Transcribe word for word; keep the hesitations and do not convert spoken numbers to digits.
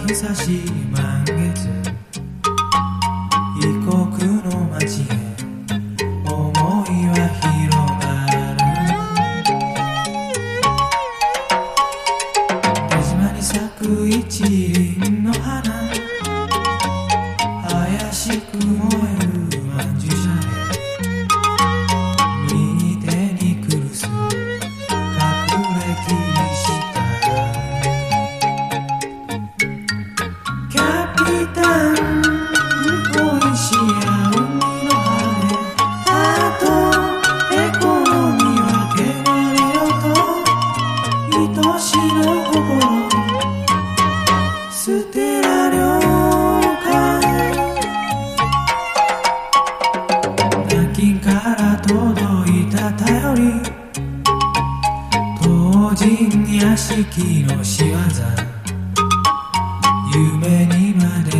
差し満月異国の街へ思いは広がる手島に咲く一輪の花怪しく燃えるまんじゅう車で右手にクルス隠れキリシタンキャピタン恋し合う海の羽あとエコノミー分けられよと愛しの心捨てられよから届いた便り当人屋敷の仕業夢にまで